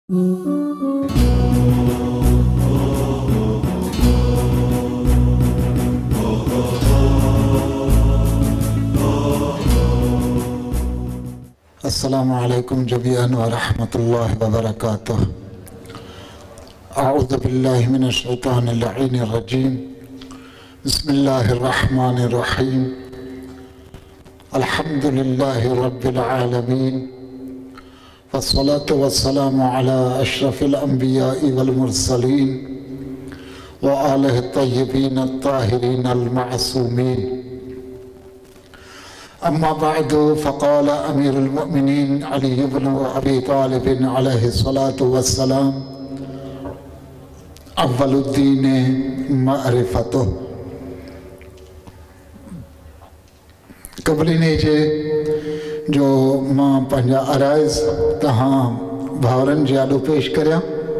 अस्सलामु अलैकुम जमीअन व रहमतुल्लाहि व बरकातुहू। अऊज़ु बिल्लाहि मिनश शैतानिर लईनिर रजीम। बिस्मिल्लाहिर रहमानिर रहीम। अल्हम्दुलिल्लाहि रब्बिल आलमीन वस्सलातु वस्सलामु अला अशरफिल अंबिया'i वल मुरसलीन व आलिहि तय्यबीन अत्ताहिरीन अल मासूमीन। अम्मा बादु फ़क़ाल अमीरुल मुमिनीन अली इब्न अबी तालिब अलैहिस्सलातु वस्सलाम अव्वलुद्दीन मारिफ़तुहु। क़बली जे जो मां पंहिंजा अराइज़ तहां भाउरनि जे आॾो पेश करियां।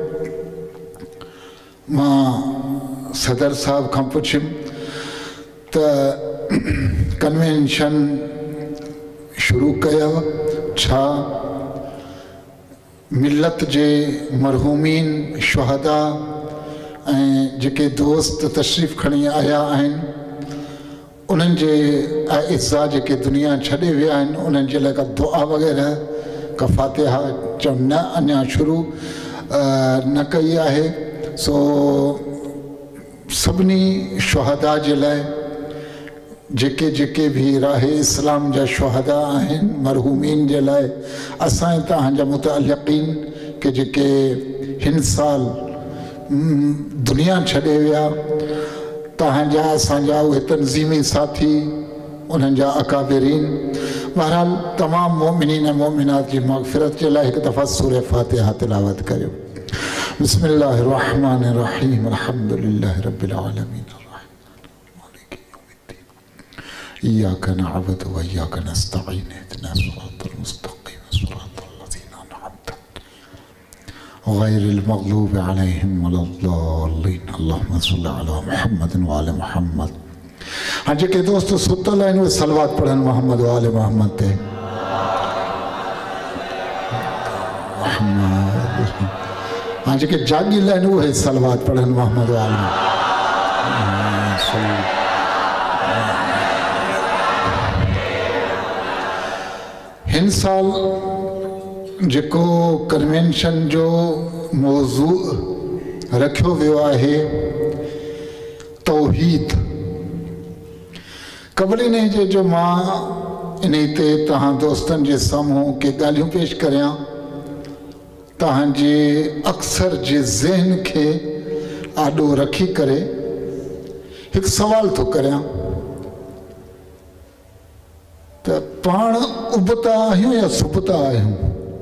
मां सदर साहब खां पुछियुमि त कन्वेंशन शुरू कयव छा मिलत जे मरहूमीन शुहदा ऐं जेके दोस्त तशरीफ़ खणी आया आहिनि उन्हनि जे अइज़ा जेके दुनिया छॾे विया आहिनि उन्हनि जे लाइ का दुआ वग़ैरह का फ़ातिहा चवनि न अञा शुरू न कई आहे। सो सभिनी शुहदा जे लाइ जेके जेके भी राहे इस्लाम जा शुहदा आहिनि मरहूमीन जे लाइ असां तव्हांजा मुतअल्लिक़ीन के जेके हिन साल दुनिया छॾे विया तव्हांजा असांजा उहे तंज़ीमी साथी उन्हनि जा अकाबिरीन बहरहाल तमाम मोमिनीन ऐं मोमिनात जी मग़फ़िरत जे लाइ हिकु दफ़ा सूरह फ़ातिहा तिलावत करियो। बिस्मिल्लाहिर रहमानिर रहीम। अल्हम्दुलिल्लाहि रब्बिल आलमीन इय्याका नअबुदु व इय्याका नस्तईन इहदिनस सिरातल मुस्तक़ीम सिरातल लज़ीना अनअमत गैरिल मग़लूबि अलैहिम वलद्दाल्लीन। अल्लाहुम्मा सल्लि अला मुहम्मदिन व आलि मुहम्मद। हाँ जेके दोस्त सुतल आहिनि उहे सलवात पढ़नि मोहम्मद व आलि मुहम्मद ते। हाँ जेके जागिल आहिनि उहे सलवात पढ़नि मोहम्मद व आलि मुहम्मद। हिन साल जेको कन्वेंशन जो मौज़ू रखियो वियो आहे तौहीद। क़बली ने जे जो मां इन ते तव्हां दोस्तनि जे साम्हूं के ॻाल्हियूं पेश करियां तव्हांजे अक्सर जे ज़हन खे आॾो रखी करे हिकु सवाल थो करियां त पाण उबता आहियूं या सुबता आहियूं?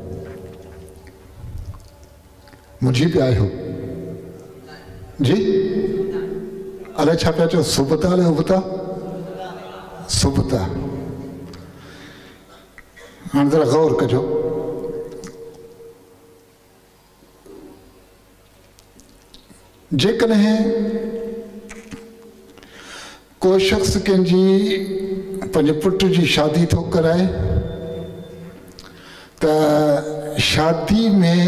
मुंहिंजी पिया आहियो जी? अलाए छा पिया चओ? सुबता अलाए उबता? सुबता। हाणे ज़रा गौर कजो। जेकॾहिं को शख़्स कंहिंजी पंहिंजे पुट जी शादी थो कराए त शादी में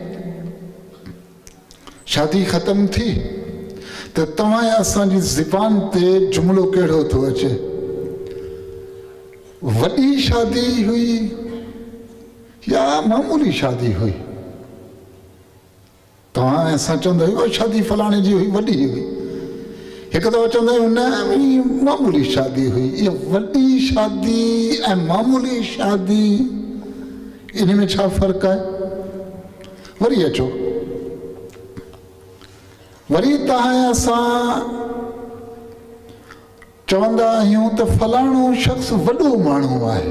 शादी ख़तम थी त तव्हां असांजी ज़बान ते जुमिलो कहिड़ो थो अचे? वॾी शादी हुई या मामूली शादी हुई? तव्हां असां चवंदा आहियूं शादी फलाणे जी हुई, वॾी हुई। हिकु दफ़ो चवंदा आहियूं न मामूली शादी हुई। इहा वॾी शादी ऐं मामूली शादी इन में छा फ़र्क़ु आहे? वरी अचो वरी तव्हां असां चवंदा आहियूं त फलाणो शख़्स वॾो माण्हू आहे,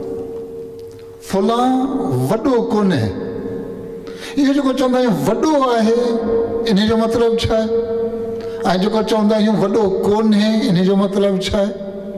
फलां वॾो कोन्हे। इहो जेको चवंदा आहियूं वॾो आहे इन जो मतिलबु छा आहे? ऐं जेको चवंदा आहियूं वॾो कोन्हे इन जो मतिलबु छा आहे?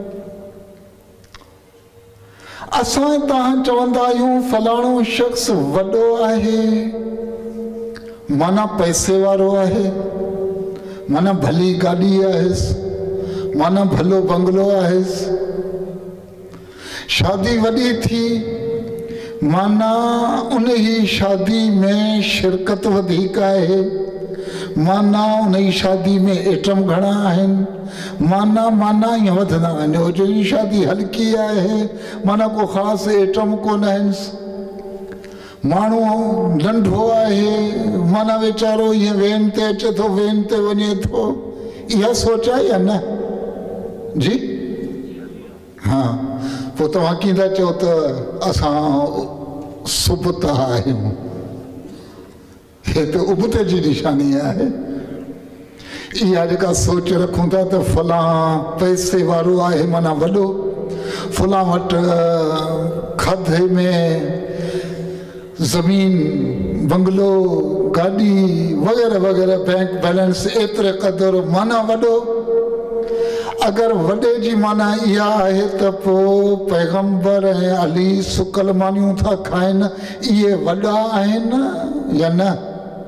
असां तव्हां चवंदा आहियूं फलाणो शख़्स वॾो आहे माना पैसे वारो आहे, माना भली गाॾी आहेसि, माना भलो बंगलो आहेसि। शादी वॾी थी माना उन ही शादी में शिरकत वधीक आहे, माना उन जी शादी में एटम घणा आहिनि, माना ईअं वधंदा वञो। जो जी शादी हल्की आहे माना को ख़ासि एटम कोन आहिनि, माण्हू नंढो आहे माना वीचारो ईअं वेन ते अचे थो, वेन ते वञे थो, इहा सोच आहे या न? जी हा, पोइ तव्हां कीअं था चओ त असां सुबुता आहियूं? हे त उबते जी निशानी आहे। इहा जेका सोच रखूं था त फलां पैसे वारो आहे माना वॾो, फलां वटि खाधे में ज़मीन बंगलो गाॾी वग़ैरह वग़ैरह बैंक बैलेंस एतिरे क़दुरु माना वॾो। अगर वॾे जी माना इहा आहे त पोइ पैगंबर ऐं अली सुकल मानियूं था खाइनि, इहे वॾा आहिनि या न?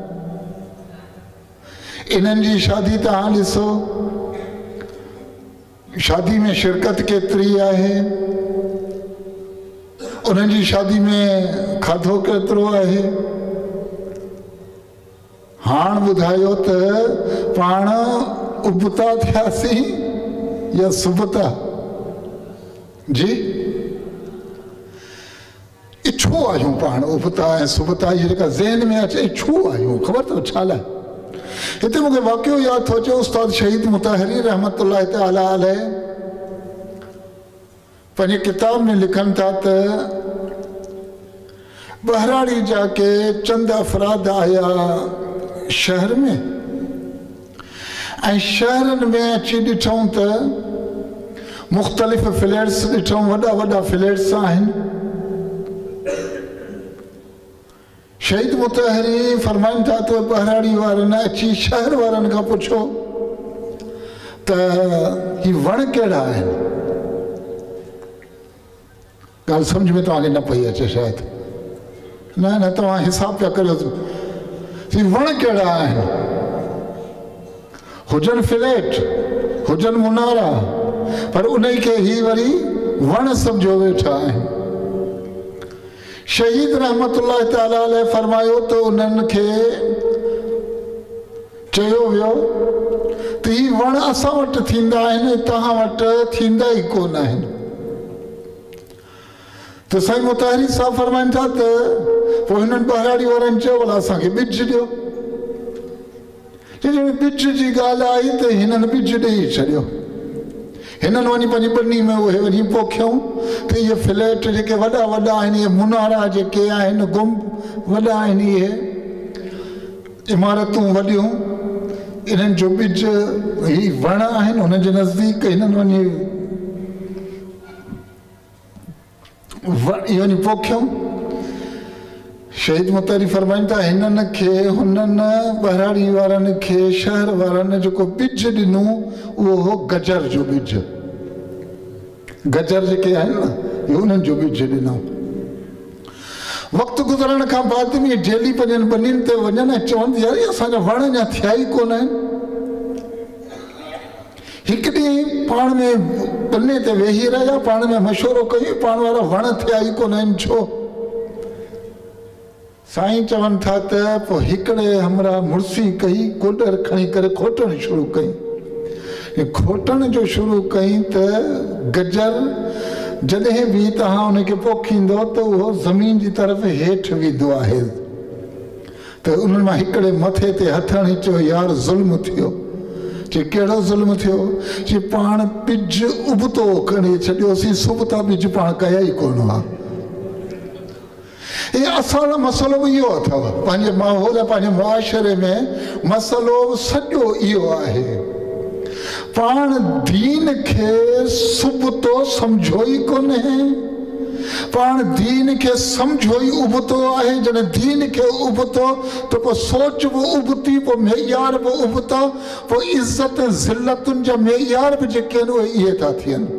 इन्हनि जी शादी तव्हां ॾिसो, शादी में शिरकत केतिरी आहे, उन्हनि जी शादी में खाधो केतिरो आहे। हाणे ॿुधायो त पाण उबता थियासीं या सुबता? जी छो आहियूं पाण उबता ऐं सुबता? इहा जेका ज़हन में अचे छो आहियूं, ख़बर अथव छा लाइ? हिते मूंखे वाक़ियो यादि थो अचे, उस्ताद शहीद मुताहिरी रहमतुल्लाह तआला अलैह पंहिंजे किताब में लिखनि था त बहराड़ी जा के चंद अफ़राद आया शहर में, ऐं शहरनि में अची ॾिठूं त मुख़्तलिफ़ फ्लैट्स ॾिठूं, वॾा वॾा फ्लैट्स आहिनि। शहीद मुताहिरी फरमाइनि था त बहराड़ी वारनि अची शहर वारनि खां पुछो त ही वण कहिड़ा आहिनि? ॻाल्हि सम्झ में तव्हांखे न पई अचे शायदि, न तव्हां हिसाब पिया करियो, ही वण कहिड़ा आहिनि? हुजनि फ्लैट, हुजनि मुनारा, पर उन खे ही वरी वण सम्झो वेठा आहिनि। शहीद रहमतुल्लाह तआला अलैह फरमायो त उन्हनि खे चयो वियो त ही वण असां वटि थींदा आहिनि, तव्हां वटि थींदा ई कोन आहिनि। त साईं मुताहिरी साहब फरमाइनि था त पोइ हिननि बहराड़ी वारनि चयो भला असांखे ॿिज ॾियो। ॿिज जी ॻाल्हि आई त हिननि ॿिज ॾेई छॾियो। हिननि वञी पंहिंजी ॿनी में उहे वञी पोखियूं त इहे फ्लैट जेके वॾा वॾा आहिनि, इहे मुनारा जेके आहिनि गुम वॾा आहिनि, इहे इमारतूं वॾियूं, इन्हनि जो ॿिज ही वण आहिनि, हुननि जे नज़दीक हिननि वञी इहे वञी पोखियूं। शहीद मुताहिरी फरमाइनि था हिननि खे, हुननि बहराड़ी वारनि खे, शहर वारनि जेको ॿिज ॾिनो उहो हो गजर जो ॿिज। गजर जेके आहिनि न, इहो उन्हनि जो ॿिज ॾिनो। वक़्तु गुज़रण खां बाद में जेली पंहिंजनि ॿनियुनि ते वञनि ऐं चवनि यार असांजा वण अञा थिया ई कोन आहिनि। हिकु ॾींहुं पाण में ॿने ते वेही रहिया, पाण में मशवरो कयूं, पाण वारा वण थिया ई कोन आहिनि, छो? साईं चवनि था त पोइ हिकिड़े हमरा मुड़सी कई, कोडर खणी करे खोटण शुरू कई। खोटण जो शुरू कई त गजर जॾहिं बि तव्हां उनखे पोखींदो त उहो ज़मीन जी तरफ़ हेठि वेंदो आहे। त उन्हनि मां हिकिड़े मथे ते हथ हणी चयो यार ज़ुल्म थियो। चई कहिड़ो ज़ुल्म थियो? चई पाण ॿिज उबतो खणी छॾियोसीं, सुबता ॿिज पाण कया ई कोन हुआ। असांजो मसइलो बि इहो अथव, पंहिंजे माहौल पंहिंजे मुआशरे में मसइलो सॼो इहो आहे, पाण दीन खे सुबतो सम्झो ई कोन्हे, पाण दीन खे सम्झो ई उबतो आहे। जॾहिं दीन खे उबतो त पोइ सोच बि उबती, पोइ मेयार बि उबता, पोइ इज़त ज़िलतुनि जा मेयार बि जेके आहिनि उहे इहे था थियनि।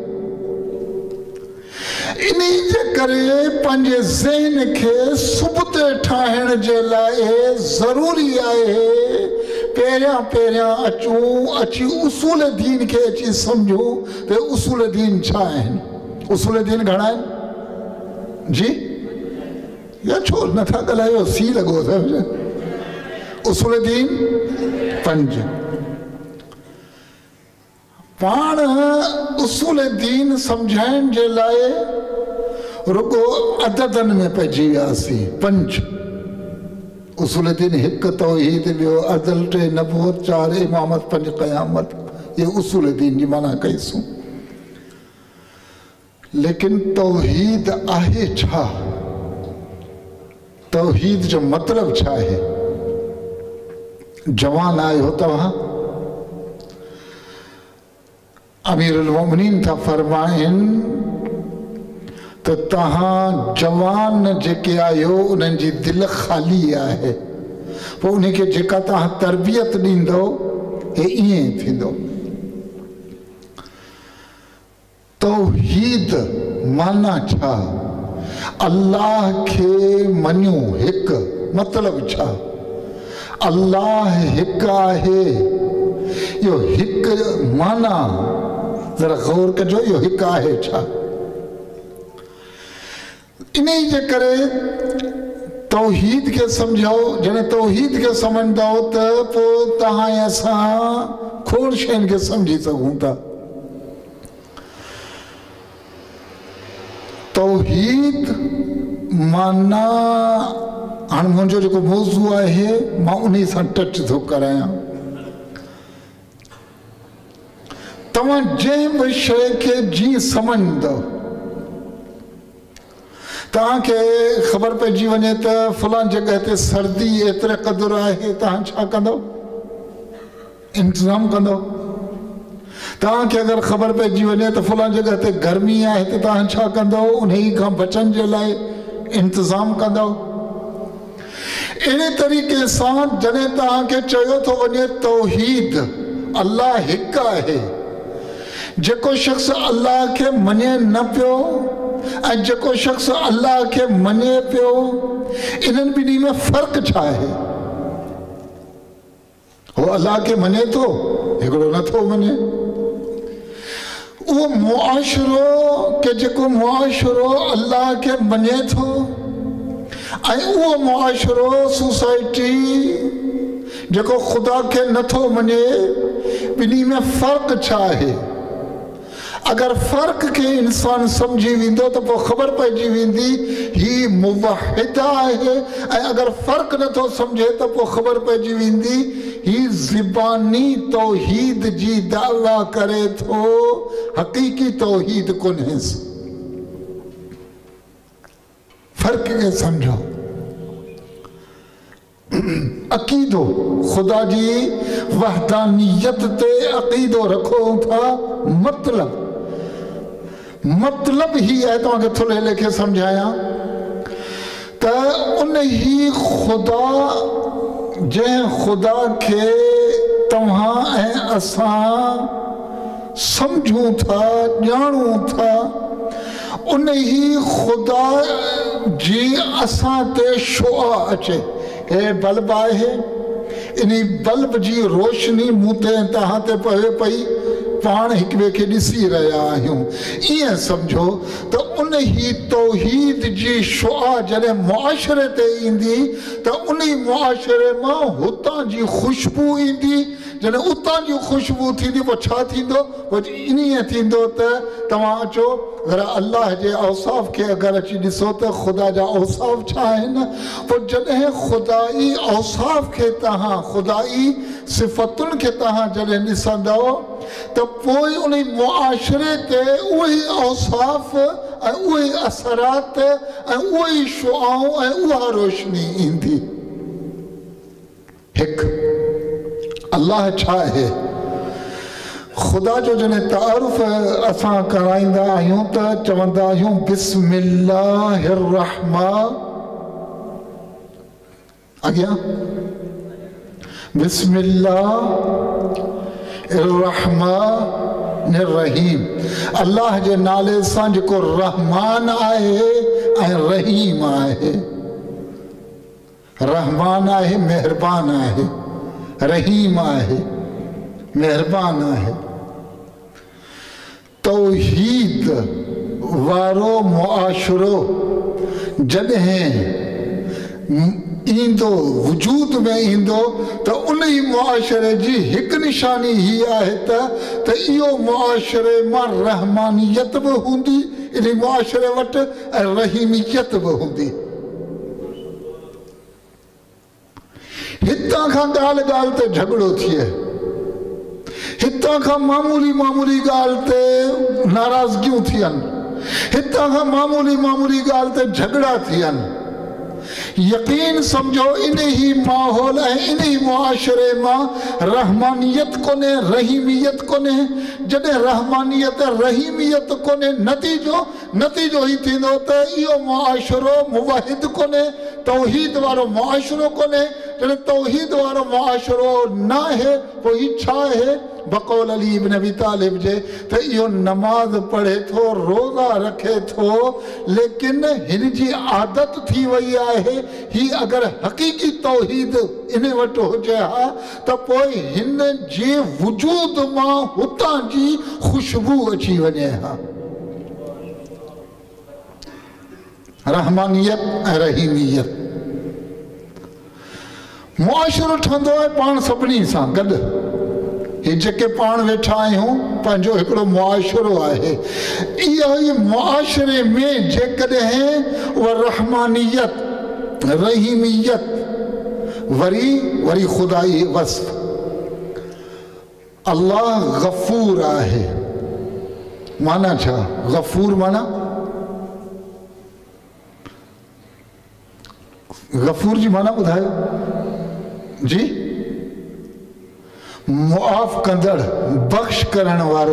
इन जे करे पंहिंजे ज़हन खे सुबते ठाहिण जे लाइ ज़रूरी आहे पहिरियां अची उसूल दीन खे अची सम्झूं त उसूल दीन छा आहिनि। उसूल दीन घणा आहिनि जी? या छो नथा ॻाल्हायो सी लॻो अथव उसूल दीन 5 पाण उसूल दीन सम्झाइण जे लाइ रुगो अददनि में पइजी वियासीं 5 उसूल दीन 1 तौहीद ॿियो अदल 3 नबूवत 4 इमामत 5 क़यामत ये उसूल दीन जी माना कईसूं लेकिन तौहीद आहे छा तौहीद जो मतलब छा है जवान आयो तव्हां अमीरुल मोमिनीन था फरमाइन तो तहां जवान जेके आयो उन्हनि जी दिल खाली आहे पोइ उनखे जेका तहां तरबियत ॾींदो हे ईअं थींदो तौहीद माना छा अल्लाह के मञो हिक मतलब छा अल्लाह हिक आहे यो हिक माना जरा गौर कजो यो हिक आहे छा इन्हीं जे करे तौहीद के समझाओ जने तौहीद के समझंदो त पोइ तहां असां खोड़ शयुनि खे समझी सघूं था तौहीद माना हाणे मुंहिंजो जेको मौज़ू आहे मां उन्ही सां टच थो करायां तव्हां जंहिं बि शइ खे जीअं सम्झंदो तव्हांखे ख़बर पइजी वञे त फलां जॻह ते सर्दी एतिरे क़दुरु आहे तव्हां छा कंदो इंतज़ाम कंदो तव्हांखे अगरि ख़बर पइजी वञे त फलां जॻह ते गर्मी आहे त तव्हां छा कंदो उन खां बचण जे लाइ इंतज़ाम कंदो अहिड़े तरीक़े सां जॾहिं तव्हांखे चयो थो वञे तौहीद अल्लाह हिकु आहे जेको शख़्स अल्लाह खे मञे न पियो ऐं जेको शख़्स अल्लाह खे मञे पियो इन्हनि ॿिन्ही में फ़र्क़ु छा आहे हो अल्लाह खे मञे थो हिकिड़ो नथो मञे उहो मुआशिरो के जेको मुआशिरो अल्लाह खे मञे थो ऐं उहो मुआशिरो सोसाइटी जेको ख़ुदा खे नथो मञे ॿिन्ही में फ़र्क़ु छा आहे अगर फ़र्क़ के इंसान समझी वेंदो तो पोइ ख़बर पइजी वेंदी ही मुवहिद आहे ऐं अगर फ़र्क़ नथो समझे तो पोइ ख़बर पइजी वेंदी ही ज़बानी तौहीद जी दावा करे थो हक़ीक़ी तौहीद कोन्हेसि फ़र्क़ खे समझो अक़ीदो खुदा जी वहदानियत ते अक़ीदो रखो था मतलब ही है तव्हांखे थोरे लेखे समझाया त उन ही खुदा जंहिं खुदा के तव्हां ऐं असां समझूं था ॼाणूं था उन ही खुदा जी असां ते शुआ अचे हे बल्ब आहे इन बल्ब जी रोशनी मूं ते तव्हां ते पवे पई पाण हिक ॿिए खे ॾिसी रहिया आहियूं ईअं सम्झो त उन ही तौहीद जी शुआ जॾहिं मुआशिरे ते ईंदी त उन मुआशिरे मां हुतां जी ख़ुशबू ईंदी जॾहिं उतां जी ख़ुशबू थींदी पोइ छा थींदो पोइ इन थींदो त तव्हां अचो अगरि अल्लाह जे औसाफ़ खे अगरि अची ॾिसो त ख़ुदा जा औसाफ़ छा आहिनि पोइ जॾहिं ख़ुदाई औसाफ़ खे तव्हां ख़ुदाई सिफ़तुनि खे तव्हां जॾहिं ॾिसंदव त पोइ उन मुआशिरे ते उहे औसाफ़ ऐं उहे असरात ऐं उहे शुआऊं ऐं उहा रोशनी ईंदी हिकु अल्लाह छा आहे खुदा जो जॾहिं तारुफ़ असां कराईंदा आहियूं त चवंदा आहियूं बिस्मिल्लाहिर रहमान अॻियां बिस्मिल्लाहिर रहमानिर रहीम अल्लाह जे नाले सां जेको रहमान आहे ऐं रहीम आहे रहमान आहे महिरबान आहे रहीम आहे मेहरबान आहे तौहीद वारो मुआशिरो जॾहिं ईंदो, वजूद में ईंदो, तो उन ई मुआशरे जी हिकु निशानी ही आहे त इहो मुआशरे मां रहमानियत बि हूंदी, इन मुआशरे वटि ऐं रहीमियत बि हूंदी। हितां खां ॻाल्हि ॻाल्हि ते झगड़ो थिए, हितां खां मामूली मामूली ॻाल्हि ते नाराज़गियूं थियनि, हितां खां मामूली मामूली ॻाल्हि ते झगड़ा थियनि। यकीन समझो इन ही माहौल ऐं इन ही मुआशरे मां रहमानियत कोन्हे, रहीमियत कोन्हे। जॾहिं रहमानियत रहीमियत कोन्हे, नतीजो ही थींदो त इहो मुआशरो मुवाहिद कोन्हे, तौहीद वारो मुआशरो कोन्हे। जॾहिं तौहीद वारो मुआशरो न आहे पोइ ही छा आहे? बकौल अली इब्न अबी तालिब जे त इहो नमाज पढ़े थो, रोज़ा रखे थो, लेकिन हिन जी आदत थी वई आहे ही अगर हक़ीक़ी तौहीद इन वटि हुजे हा त पोइ हिन जे वजूद मां हुतां जी खुशबू अची वञे हा। रहमानियत ऐं रहीमियत मुआशरो ठहंदो आहे पाण सभिनी सां गॾु। हे जेके पाण वेठा आहियूं पंहिंजो हिकिड़ो मुआशरो आहे। इहो ई मुआशरे में जेकॾहिं उहा रहमानियत रहीमियत वरी खुदाई वस्फ, अल्लाह गफूर आहे। माना छा? गफूर माना गफूर जी माना ॿुधायो जी? मुआफ़ कंदड़, बख्श करण वारो।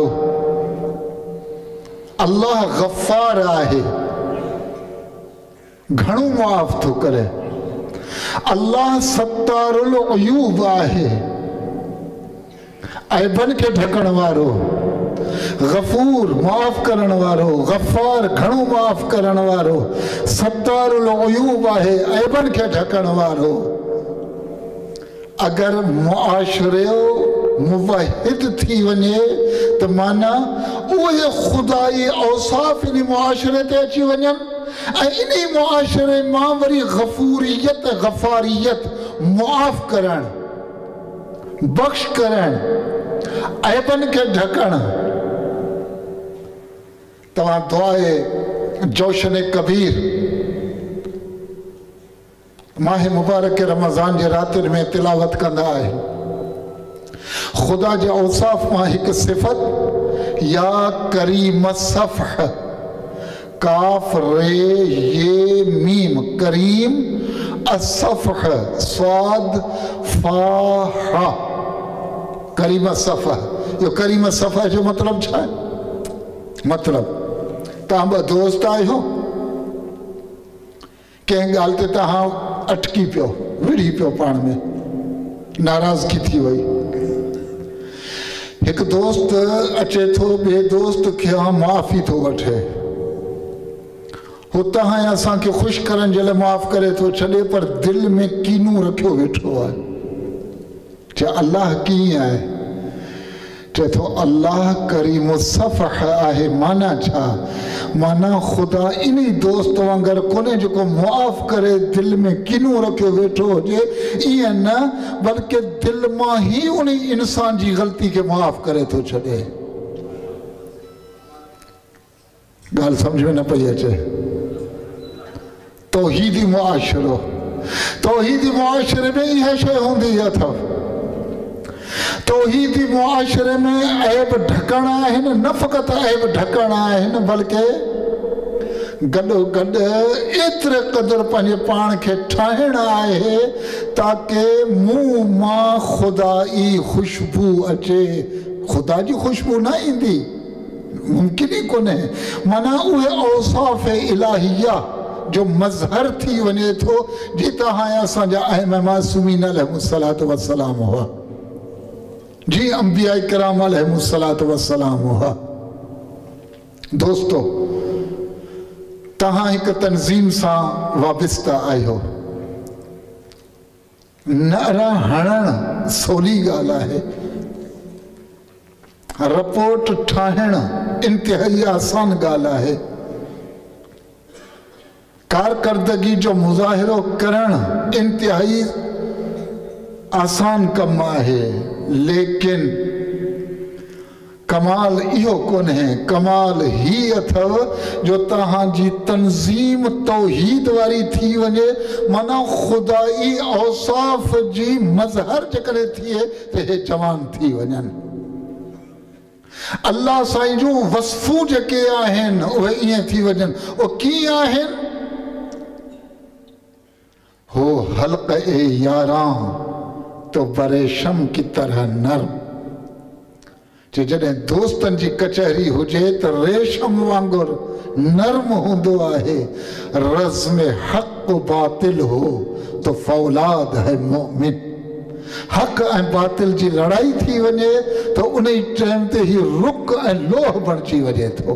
अल्लाह गफ़ार आहे, घणो मुआफ़ थो करे। अल्लाह सत्तारुल अयूब आहे, ऐबन खे ढकण वारो। गफूर मुआफ़ करण वारो, गफ़ार घणो मुआफ़ करण वारो, सत्तारुल अयूब आहे, ऐबन खे ढकण वारो। अगर मुआशरे मुवाहिद थी वञे त माना उहे खुदाई औसाफ इन मुआशरे ते अची वञनि ऐं इन मुआशरे मां वरी गफूरियत गफ़ारियत, मुआफ़ करण, बख्श करण, ऐबन खे ढकण। तव्हां दुआए जोशन कबीर माह मुबारक रमज़ान जे रातिनि में तिलावत कंदा आहिनि। खुदा जे औसाफ मां हिकु सिफ़त, या करीम सफ़ह, काफ रे ये मीम, करीम असफ़ह, स्वाद फा, करीम सफ़ह। इहो करीम सफ़ह जो मतिलबु छा आहे? मतिलबु तव्हां ॿ दोस्त आहियो, कंहिं ॻाल्हि ते तव्हां अटकी पियो, विढ़ी पियो, पाण में नाराज़गी थी वई। हिकु दोस्त अचे थो ॿिए दोस्त खे माफ़ी थो वठे, हू तव्हां असांखे ख़ुशि करण जे लाइ माफ़ करे थो छॾे, पर दिलि में कीनू रखियो वेठो आहे। चए अल्लाह कीअं आहे? चए थो अल्लाह करीम सफ़ह आहे। माना छा? माना खुदा इन दोस्त वांगुरु कोन्हे जेको मुआफ़ करे दिलि में कीनू रखियो वेठो हुजे, ईअं न, बल्कि दिलि मां ई उन इंसान जी ग़लती खे मुआफ़ करे थो छॾे। ॻाल्हि सम्झ में न पई अचे। तौहीदी मुआशरो, तौहीदी मुआशरे में इहा शइ हूंदी अथव। तौहीदी मुआशरे में ऐब ढकण आहिनि, न फ़क़ति ऐब ढकण आहिनि, बल्कि गॾोगॾु एतिरे क़दुरु पंहिंजे पाण खे ठाहिणु आहे ताकी मुंहुं मां खुदाई खुशबू अचे। खुदा जी खुशबू न ईंदी, मुमकिन ई कोन्हे। माना उहे औसाफ़ इलाहिया जो मज़हर थी वञे थो, जी तव्हां असांजा अहम मासूमीन अलैहिमुस्सलातु वस्सलाम हुआ, जी अंबिया किराम अलैहिमुस्सलातु वस्सलाम हुआ। दोस्तो, तव्हां हिकु तंज़ीम सां वाबिस्ता आहियो। नारा हणणु सवली ॻाल्हि आहे, रिपोर्ट ठाहिणु इंतिहाई आसान ॻाल्हि आहे। कारकर्दगी जो मुज़ाहिरो करण इंतहाई आसान कम है, लेकिन कमाल इहो कोन है, कमाल ही अथव जो तहांजी तंजीम तौहीद वारी थी वने, माना खुदाई औसाफ जी मजहर जकरे थिए ते हे जवान थी वनन। अल्लाह साईं जो वस्फू जके आहिन उहे इए थी वजन। ओ की आहिन? हो हल्क ए यारां तो बरेशम की तरह नर्म। जॾहिं दोस्तन जी कचहरी हुजे तो रेशम वांगुर नर्म होंदो आहे। रज़ में हक़ बातिल हो तो फौलाद है मोमिन। हक़ ऐं बातिल जी लड़ाई थी वञे तो उन टाइम ते ही रुक ऐं लोह बणिजी वञे थो।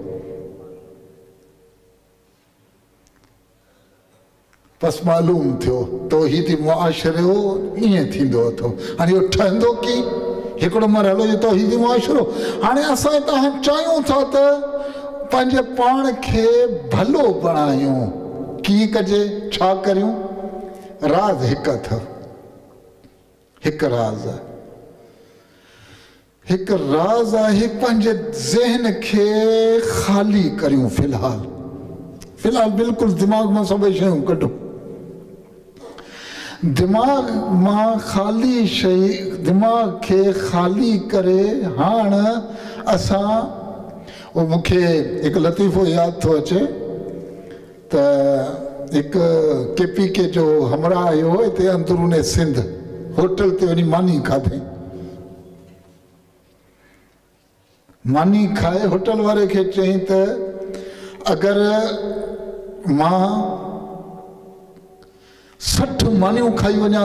बस मालूम थियो तौहीदी मुआशरो ईअं थींदो थो। हाणे इहो ठहंदो की हिकिड़ो मरहलो जो तौहीदी मुआशरो। हाणे असां तव्हां चाहियूं था त पंहिंजे पाण खे भलो बणायूं। कीअं कजे, छा करियूं? राज़ हिकु अथव, हिकु राज़ आहे। हिकु राज़ आहे पंहिंजे ज़हन खे ख़ाली करियूं। फ़िलहाल बिल्कुलु दिमाग़ मां सभई शयूं कढो। दिमाग़ मां ख़ाली शइ, दिमाग़ खे ख़ाली करे हाणे असां, उहो मूंखे हिकु लतीफ़ो यादि थो अचे त हिकु KPK जो हमरा आयो हिते अंदरूने सिंध, होटल ते वञी मानी खाधई। मानी खाए होटल वारे खे चई त अगरि मां 60 मानियूं खाई वञा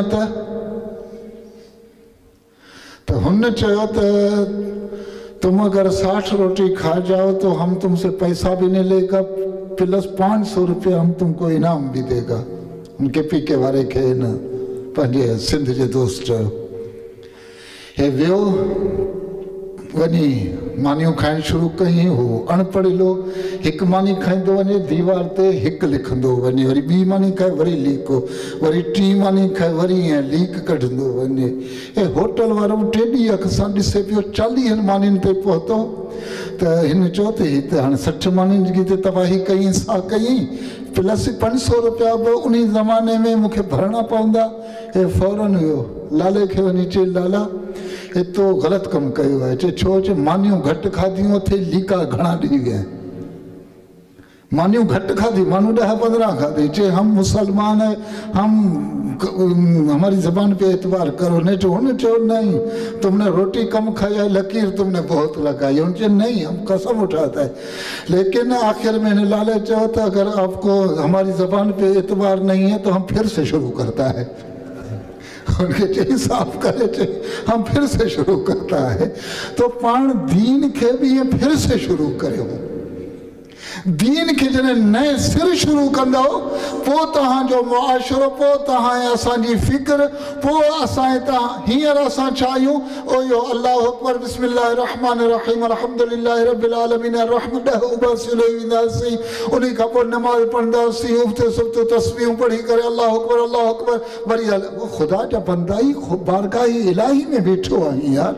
तो हुन चयो त तुम अगर 60 रोटी खा जाओ तो हम तुमसे पैसा भी नहीं लेगा, प्लस 500 रुपया हम तुमको इनाम भी देगा। उनके PK वारे खे न पंहिंजे सिंध जे दोस्त चयो। हे वियो वञी मानियूं खाइण शुरू कई। हो अणपढ़ियलो हिकु मानी खाईंदो वञे, दीवार ते हिकु लिखंदो वञे, वरी ॿी मानी खाए वरी लीक, वरी टी मानी खाए वरी ईअं लीक कढंदो वञे। हे होटल वारो टे ॾींहं अख सां ॾिसे पियो, 40 मानियुनि ते पहुतो त हिन चयो त ही त हाणे 60 मानियुनि जी त तबाही कई, सा कई, प्लस 500 रुपया बि उन ज़माने में मूंखे भरणा पवंदा। हे फौरन वियो लाले खे वञी चई, लाला एतिरो ग़लति कमु कयो आहे। चए छो? चए मानियूं घटि खाधियूं थे, लीका घणा ॾेई विया। मानियूं घट खाधी, मानू 10-15 खाधी। चे हम मुसलमान है, हम हमारी जबान पे एतबार करो। नहीं तो उन्होंने चो नहीं, तुमने रोटी कम खाई है, लकीर तुमने बहुत लगाई। उनसे नहीं, हम कसम उठाता है। लेकिन आखिर में लाले चो तो अगर आपको हमारी जबान पे एतबार नहीं है तो हम फिर से शुरू करता है। उनके चाहिए साफ करे, चाहिए हम फिर से शुरू करता है। तो पाण दीन के भी ये फिर से शुरू करो। दीन के जने नए सिर शुरू कंदो, पो तहांजो मुआशरो, पो तहां असांजी फिक्र, पो असां ता हींअर असां चाहियूं ओ यो अल्लाहु अकबर, बिस्मिल्लाहिर रहमानिर रहीम, अल्हम्दुलिल्लाहि रब्बिल आलमीन, अर्रहमान उबासिलैनासी। उन्हीं का पोइ नमाज पढ़ंदासीं, उफ़्ते सुफ़्ते तस्बीहूं पढ़ी करे अल्लाहु अकबर वरी खुदा जा बंदा ई बारगाह इलाही में बीठो आहीं यार,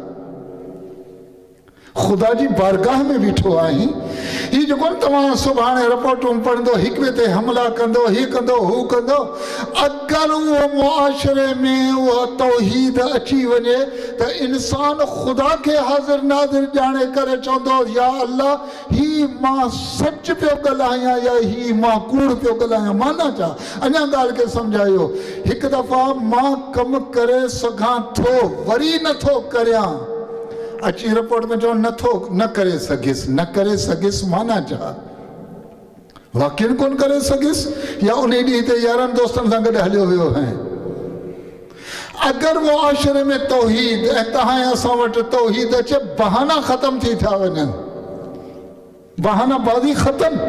खुदा जी बारगाह में बीठो आहीं। ही जो कोन तव्हां सुभाणे रिपोर्टूं पढ़ंदो, हिक ॿिए ते हमला कंदो, ही कंदो हू कंदो, अगरि उहो मुआशरे में उहा तौहीद अची वञे त इंसान खुदा खे हाज़िर नाज़िर ॼाणे करे चवंदो, या अल्लाह ही मां सच पियो ॻाल्हायां या ही मां कूड़ पियो ॻाल्हायां। माना छा? अञा ॻाल्हि खे सम्झायो। हिकु दफ़ा मां कमु करे सघां थो, वरी नथो करियां, अची रिपोर्ट में चो नथो, न करे सघियसि। न करे सघियसि माना छा? वाक़ई कोन करे सघियसि, या उन ॾींहं ते यारनि दोस्तनि सां गॾु हलियो वियो है। अगरि मुआशरे में तौहीद ऐं तव्हां असां वटि तौहीद अचे, बहाना ख़तम थी था वञनि, बहाना बाज़ी ख़तम।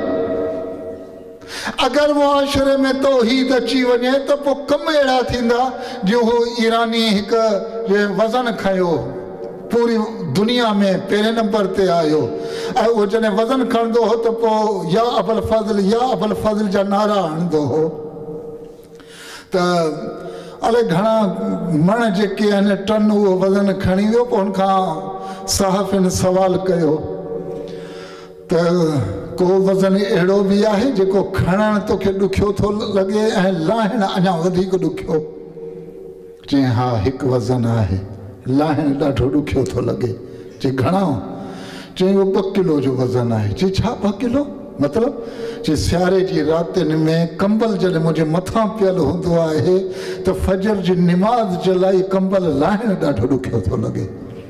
अगर मुआशरे में तौहीद अची वञे तो पोइ कम अहिड़ा थींदा जो हू ईरानी हिकु वज़न खयो पूरी दुनिया में पहिरें नंबर ते आयो ऐं उहो जॾहिं वज़न खणंदो हो त पोइ या अबुल फज़ल जा नारा हणंदो हो त अलाए घणा मण जेके आहिनि टन उहो वज़न खणी वियो पोइ हुनखां सहाफ़िन सवाल कयो त को वज़न अहिड़ो बि आहे जेको खणणु तोखे ॾुखियो थो लॻे ऐं लाहिणु अञा वधीक ॾुखियो चई हा हिकु वज़न आहे लाहिणु ॾाढो ॾुखियो थो लॻे चई घणा चई उहो 2 किलो जो वज़न आहे चई छा 2 किलो मतिलबु चई सियारे जी रातिनि में कंबल जॾहिं मुंहिंजे मथां पियल हूंदो आहे त फजर जी निमाज़ जे लाइ कंबल लाहिणु ॾाढो ॾुखियो थो लॻे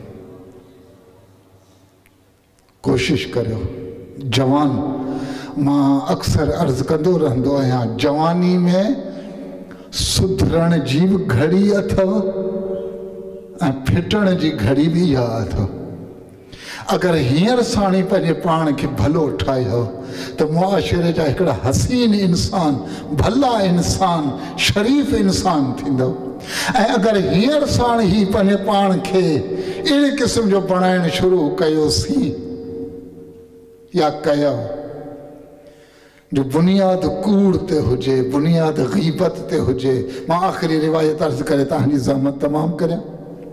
कोशिशि करियो जवान मां अक्सर अर्ज़ु कंदो रहंदो आहियां जवानी में सुधरण जी बि घड़ी अथव ऐं फिटण जी घड़ी बि इहा अथव अगरि हींअर साणी पंहिंजे पाण खे भलो ठाहियो त मुआशिरे जा हिकिड़ा हसीन इंसान भला इंसान शरीफ़ इंसान थींदो ऐं अगरि हींअर साण ई पंहिंजे पाण खे अहिड़े क़िस्म जो बणाइणु शुरू कयोसीं या कयो जो बुनियाद कूड़ ते हुजे बुनियाद ग़ीबत ते हुजे मां आख़िरी रिवायत अर्ज़ु करे तव्हांजी ज़हमत तमामु करियां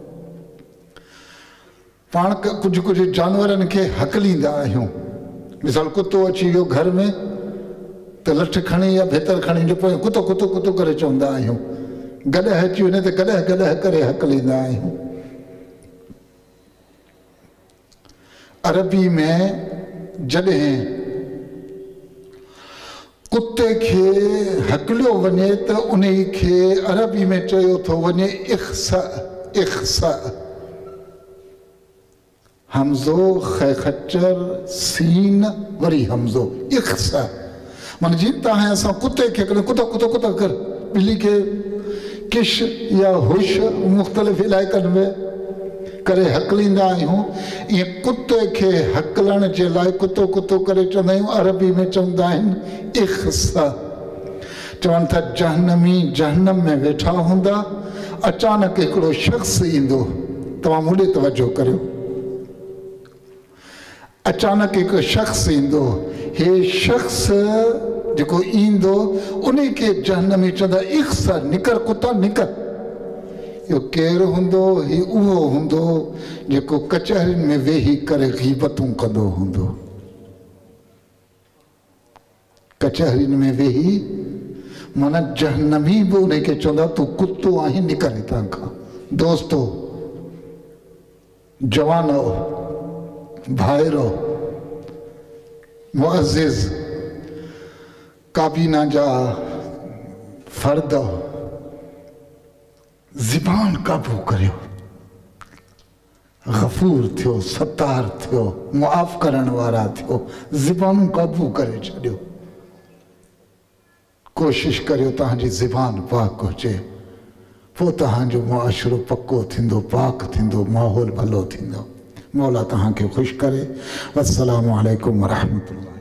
पाण कुझु कुझु जानवरनि खे हकलींदा आहियूं मिसाल कुतो अची वियो घर में त लठ खणी या भितर खणी जो पोइ कुतो कुतो कुतो करे चवंदा आहियूं गॾह अची वञे त गॾह गॾह करे हकलींदा आहियूं अरबी में जॾहिं कुते खे हकलियो वञे त उन खे अरबी में चयो थो वञे इख़्सा हमज़ो ख़ै खच्चर सीन वरी हमज़ो इख़्सा माना जीअं तव्हां असां कुते खे कुतो कुतो कुतो कर ॿिली खे किश या हुश मुख़्तलिफ़ इलाइक़नि में करे हकलींदा आहियूं ईअं कुते खे हकलण जे लाइ कुतो कुतो करे चवंदा आहियूं अरबी में चवंदा आहिनि इख़्सा चवनि था जहन्नमी जहन्नम में वेठा हूंदा अचानक हिकिड़ो शख़्स ईंदो तव्हां मूं ॾे तवजो करियो अचानक हिकु शख़्स ईंदो हे शख़्स जेको ईंदो उन खे जहन्नमी चवंदा इख़्सा निकर कुता निकर इहो केरु हूंदो ही उहो हूंदो जेको कचहरियुनि में वेही करे ग़ीबतूं कंदो हूंदो कचहरियुनि में वेही माना जहन्नमी बि उन खे चवंदा तूं कुतो आहीं निकर हितां खां दोस्तो जवानो भाइरो मुअज़्ज़िज़ काबीना जा फ़र्द ज़बान काबू करियो गफ़ूर थियो सत्तार थियो मुआफ़ करण वारा थियो ज़बानूं काबू करे छॾियो कोशिशि करियो तव्हांजी ज़बान पाक हुजे पोइ तव्हांजो मुआशिरो पको थींदो पाक थींदो माहौल भलो थींदो मौला तव्हांखे ख़ुशि करे अस्सलामु अलैकुम वरहमतुल्लाह।